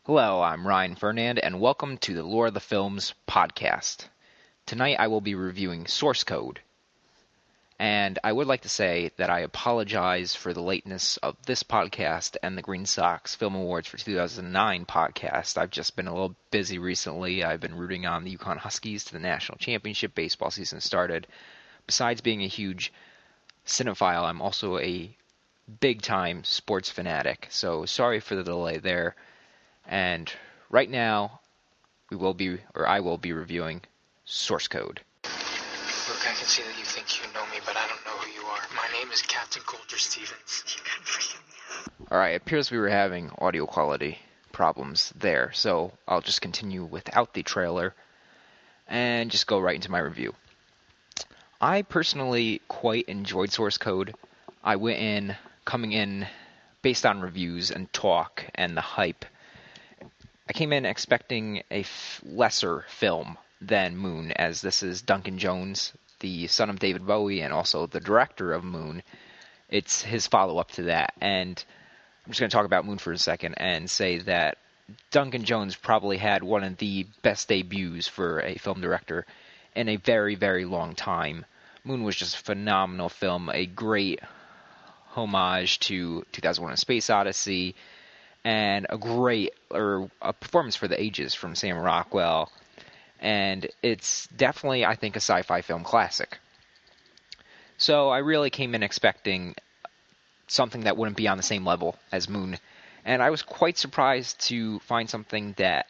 Hello, I'm Ryan Fernand, and welcome to the Lore of the Films podcast. Tonight I will be reviewing Source Code, and I would like to say that I apologize for the lateness of this podcast and the Green Sox Film Awards for 2009 podcast. I've just been a little busy recently. I've been rooting on the Yukon Huskies to the national championship. Baseball season started. Besides being a huge cinephile, I'm also a big-time sports fanatic, so sorry for the delay there. And right now, I will be reviewing Source Code. Look, I can see that you think you know me, but I don't know who you are. My name is Captain Coulter Stevens. You couldn't freaking me out. Alright, it appears we were having audio quality problems there, so I'll just continue without the trailer and just go right into my review. I personally quite enjoyed Source Code. I went in, coming in based on reviews and talk and the hype. I came in expecting a lesser film than Moon, as this is Duncan Jones, the son of David Bowie and also the director of Moon. It's his follow-up to that, and I'm just going to talk about Moon for a second and say that Duncan Jones probably had one of the best debuts for a film director in a very, very long time. Moon was just a phenomenal film, a great homage to 2001: A Space Odyssey, and a performance for the ages from Sam Rockwell, and it's definitely, I think, a sci-fi film classic. So I really came in expecting something that wouldn't be on the same level as Moon, and I was quite surprised to find something that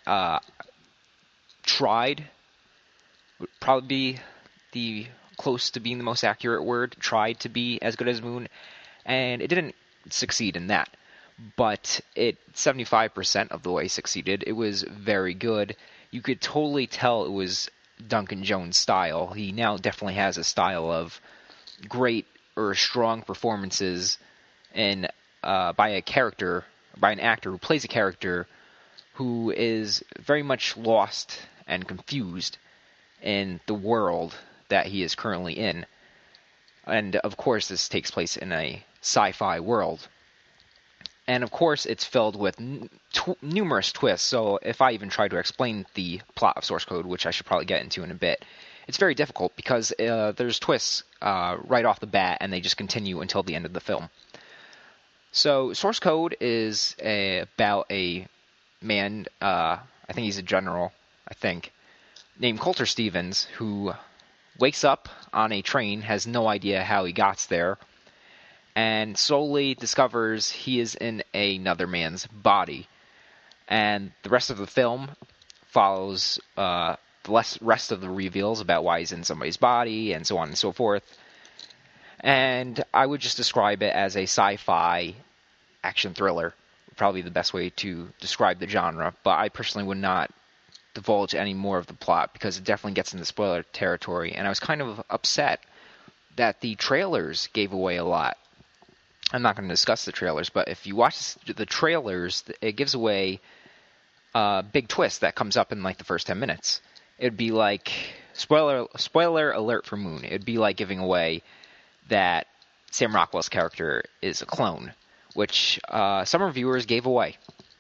would probably be the close to being the most accurate word, tried to be as good as Moon, and it didn't succeed in that. But it 75% of the way succeeded. It was very good. You could totally tell it was Duncan Jones' style. He now definitely has a style of great or strong performances by an actor who plays a character who is very much lost and confused in the world that he is currently in. And of course, this takes place in a sci-fi world. And of course, it's filled with numerous twists, so if I even try to explain the plot of Source Code, which I should probably get into in a bit, it's very difficult because there's twists right off the bat, and they just continue until the end of the film. So, Source Code is about a man, I think he's a general, named Coulter Stevens, who wakes up on a train, has no idea how he got there, and slowly discovers he is in another man's body. And the rest of the film follows the rest of the reveals about why he's in somebody's body, and so on and so forth. And I would just describe it as a sci-fi action thriller, probably the best way to describe the genre, but I personally would not divulge any more of the plot, because it definitely gets into spoiler territory, and I was kind of upset that the trailers gave away a lot. I'm not going to discuss the trailers, but if you watch the trailers, it gives away a big twist that comes up in like the first 10 minutes. It would be like, spoiler alert for Moon, it would be like giving away that Sam Rockwell's character is a clone, which some reviewers gave away.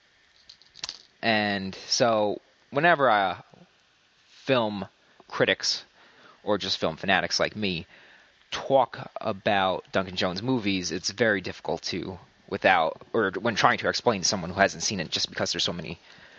And so whenever film critics, or just film fanatics like me, talk about Duncan Jones movies, it's very difficult when trying to explain to someone who hasn't seen it, just because there's so many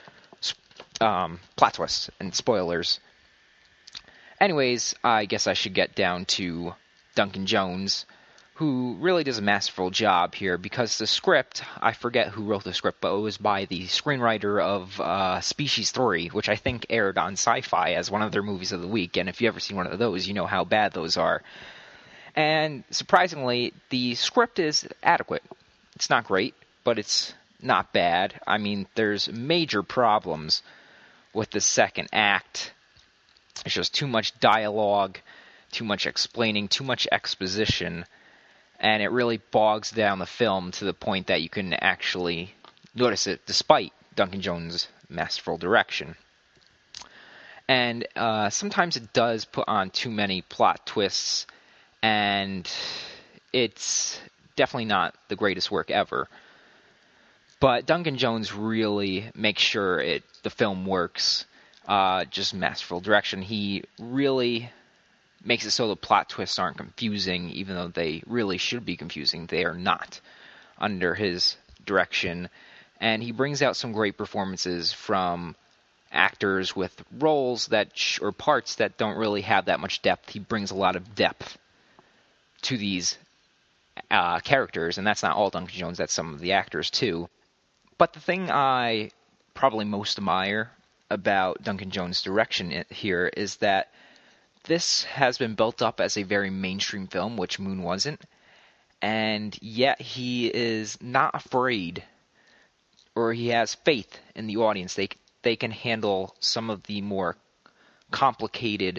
plot twists and spoilers. Anyways, I guess I should get down to Duncan Jones, who really does a masterful job here, because the script, I forget who wrote the script, but it was by the screenwriter of Species 3, which I think aired on Sci-Fi as one of their movies of the week, and if you've ever seen one of those, you know how bad those are. And surprisingly, the script is adequate. It's not great, but it's not bad. I mean, there's major problems with the second act. It's just too much dialogue, too much explaining, too much exposition, and it really bogs down the film to the point that you can actually notice it, despite Duncan Jones' masterful direction. And sometimes it does put on too many plot twists, and it's definitely not the greatest work ever. But Duncan Jones really makes sure the film works. Just masterful direction. He really makes it so the plot twists aren't confusing, even though they really should be confusing. They are not under his direction. And he brings out some great performances from actors with roles or parts that don't really have that much depth. He brings a lot of depth to these characters, and that's not all Duncan Jones, that's some of the actors too. But the thing I probably most admire about Duncan Jones' direction here is that this has been built up as a very mainstream film, which Moon wasn't, and yet he is not afraid, or he has faith in the audience. They can handle some of the more complicated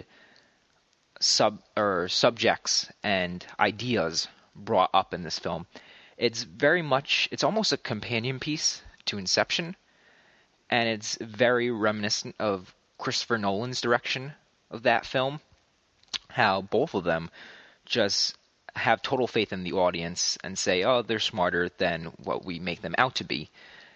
subjects and ideas brought up in this film. It's almost a companion piece to Inception, and it's very reminiscent of Christopher Nolan's direction of that film, how both of them just have total faith in the audience and say, oh, they're smarter than what we make them out to be.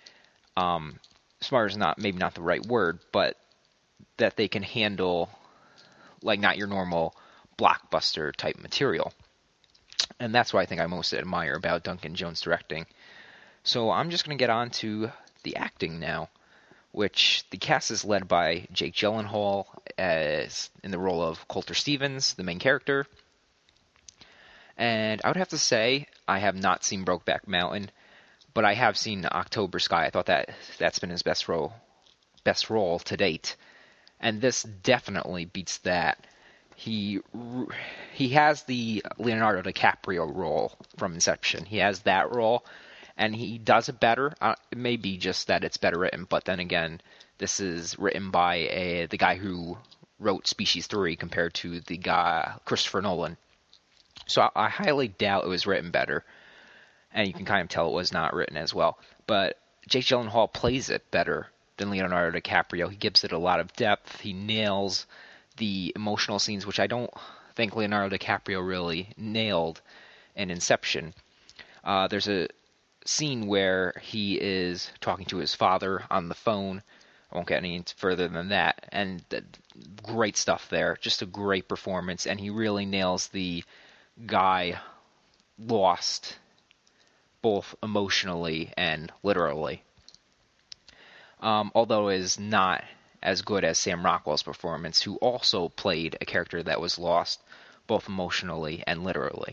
Smart is maybe not the right word, but that they can handle like not your normal blockbuster type material. And that's what I think I most admire about Duncan Jones directing. So I'm just going to get on to the acting now, which the cast is led by Jake Gyllenhaal as in the role of Colter Stevens, the main character. And I would have to say I have not seen Brokeback Mountain, but I have seen October Sky. I thought that's been his best role to date, and this definitely beats that. He has the Leonardo DiCaprio role from Inception. He has that role, and he does it better. It may be just that it's better written, but then again, this is written by the guy who wrote Species 3 compared to the guy Christopher Nolan. So I highly doubt it was written better, and you can kind of tell it was not written as well. But Jake Gyllenhaal plays it better than Leonardo DiCaprio. He gives it a lot of depth. He nails the emotional scenes, which I don't think Leonardo DiCaprio really nailed in Inception. There's a scene where he is talking to his father on the phone. I won't get any further than that. And great stuff there. Just a great performance. And he really nails the guy lost, both emotionally and literally. Although it is not as good as Sam Rockwell's performance, who also played a character that was lost, both emotionally and literally.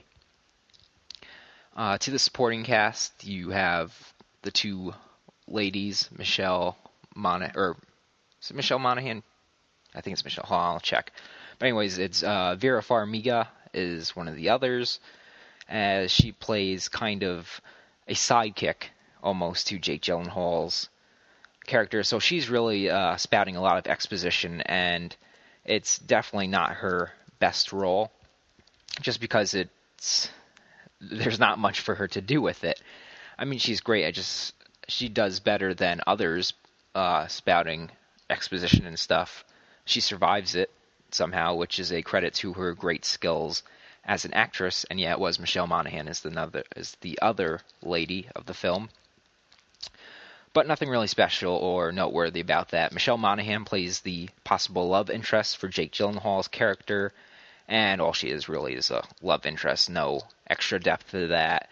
To the supporting cast, you have the two ladies, Michelle Monaghan? Is it Michelle Monaghan? I think it's Michelle. Hold on, I'll check. But anyways, it's Vera Farmiga is one of the others, as she plays kind of a sidekick almost to Jake Gyllenhaal's character. So she's really spouting a lot of exposition, and it's definitely not her best role, just because there's not much for her to do with it. I mean, she's great. She does better than others spouting exposition and stuff. She survives it somehow, which is a credit to her great skills as an actress. And yeah, it was Michelle Monaghan as the other lady of the film. But nothing really special or noteworthy about that. Michelle Monaghan plays the possible love interest for Jake Gyllenhaal's character, and all she is really is a love interest. No extra depth to that.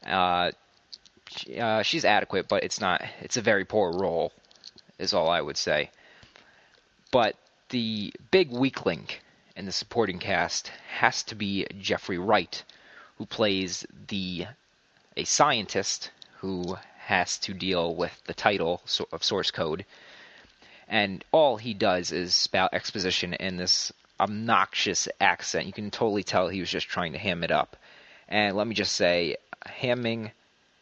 She's adequate, but it's a very poor role, is all I would say. But the big weak link in the supporting cast has to be Jeffrey Wright, who plays a scientist who has to deal with the title of Source Code, and all he does is spout exposition in this obnoxious accent. You can totally tell he was just trying to ham it up. And let me just say, hamming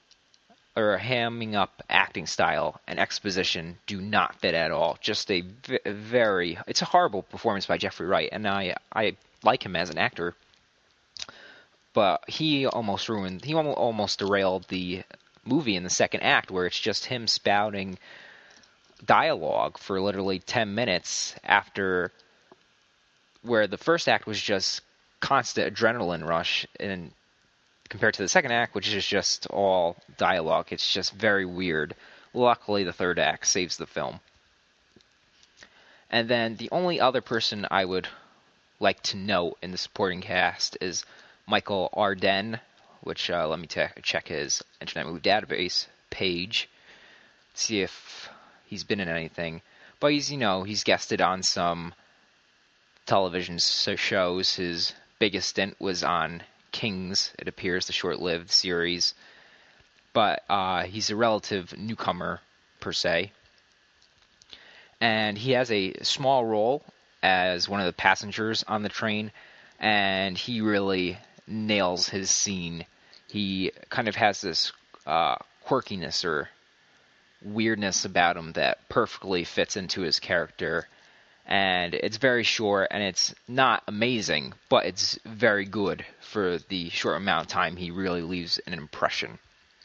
up acting style and exposition do not fit at all. Just it's a horrible performance by Jeffrey Wright, and I like him as an actor, but he almost derailed the movie in the second act, where it's just him spouting dialogue for literally 10 minutes after, where the first act was just constant adrenaline rush, and compared to the second act, which is just all dialogue. It's just very weird. Luckily, the third act saves the film. And then the only other person I would like to note in the supporting cast is Michael Arden, which let me check his Internet Movie Database page, see if he's been in anything. But he's guested on some television shows. His biggest stint was on Kings, it appears, the short-lived series. But he's a relative newcomer, per se. And he has a small role as one of the passengers on the train, and he really nails his scene. He kind of has this quirkiness or weirdness about him that perfectly fits into his character. And it's very short, and it's not amazing, but it's very good for the short amount of time he really leaves an impression.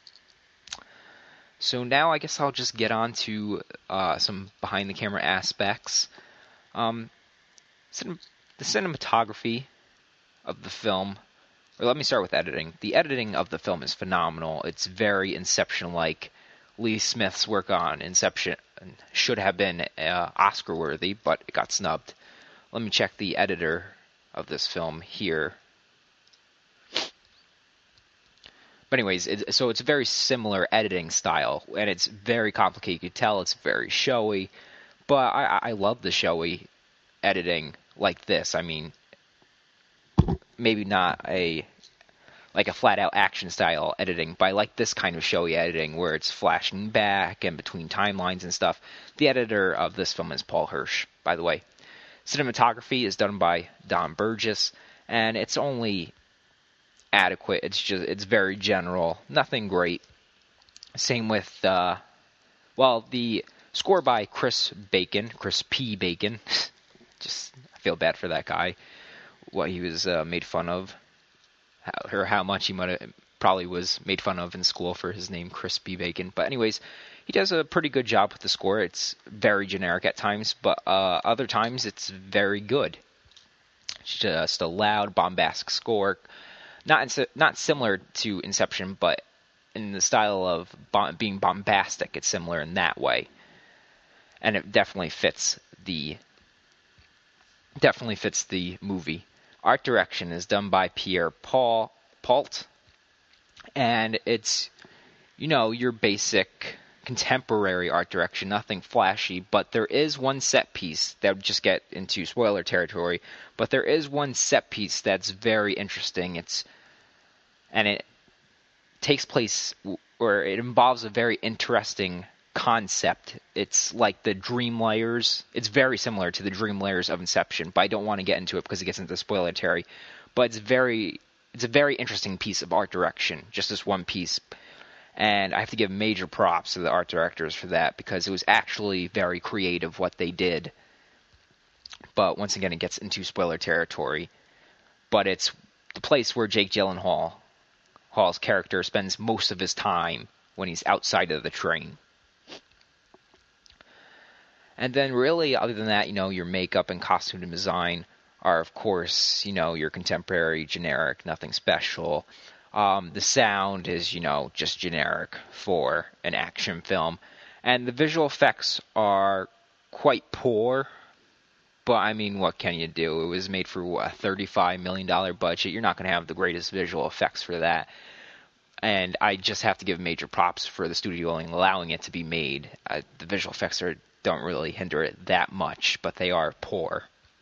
So now I guess I'll just get on to some behind-the-camera aspects. The cinematography of the film, or let me start with editing. The editing of the film is phenomenal. It's very Inception-like. Lee Smith's work on Inception should have been Oscar-worthy, but it got snubbed. Let me check the editor of this film here. But anyways, so it's a very similar editing style, and it's very complicated. You can tell it's very showy, but I love the showy editing like this. I mean, maybe not a flat-out action style editing, but I like this kind of showy editing where it's flashing back and between timelines and stuff. The editor of this film is Paul Hirsch, by the way. Cinematography is done by Don Burgess, and it's only adequate. It's very general, nothing great. Same with the score by Chris P. Bacon. I feel bad for that guy, what he was made fun of, or how much he probably was made fun of in school for his name, Chris P. Bacon. But anyways, he does a pretty good job with the score. It's very generic at times, but other times it's very good. It's just a loud, bombastic score. Not similar to Inception, but in the style of being bombastic, it's similar in that way. And it definitely fits the movie. Art direction is done by Pierre Pault, and it's, your basic contemporary art direction, nothing flashy, but there is one set piece that would just get into spoiler territory, but there is one set piece that's very interesting. And it takes place, or it involves a very interesting concept. It's like the dream layers. It's very similar to the dream layers of Inception, but I don't want to get into it because it gets into spoiler territory. But it's a very interesting piece of art direction, just this one piece. And I have to give major props to the art directors for that, because it was actually very creative what they did. But once again, it gets into spoiler territory. But it's the place where Jake Gyllenhaal's character spends most of his time when he's outside of the train. And then really, other than that, your makeup and costume design are, of course, your contemporary, generic, nothing special. The sound is, just generic for an action film. And the visual effects are quite poor. But, I mean, what can you do? It was made for, a $35 million budget. You're not going to have the greatest visual effects for that. And I just have to give major props for the studio allowing it to be made. The visual effects don't really hinder it that much, but they are poor.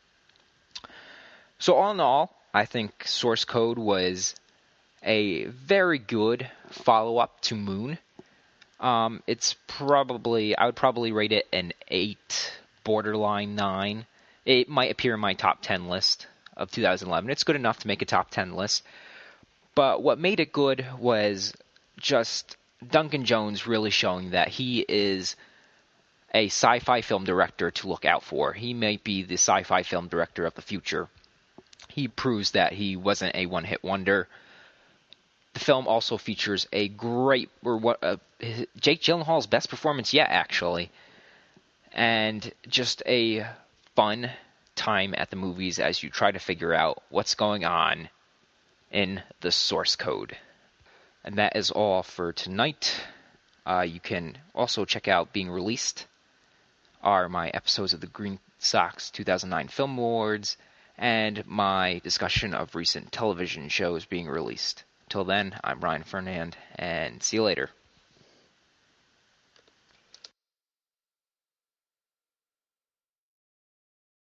So all in all, I think Source Code was a very good follow-up to Moon. I would probably rate it an 8, borderline 9. It might appear in my top 10 list of 2011. It's good enough to make a top 10 list. But what made it good was just Duncan Jones really showing that he is a sci-fi film director to look out for. He might be the sci-fi film director of the future. He proves that he wasn't a one-hit wonder. The film also features Jake Gyllenhaal's best performance yet, actually. And just a fun time at the movies as you try to figure out what's going on in the source code. And that is all for tonight. You can also check out Being Released, are my episodes of the Green Sox 2009 Film Awards, and my discussion of recent television shows being released. Till then, I'm Ryan Fernand, and see you later.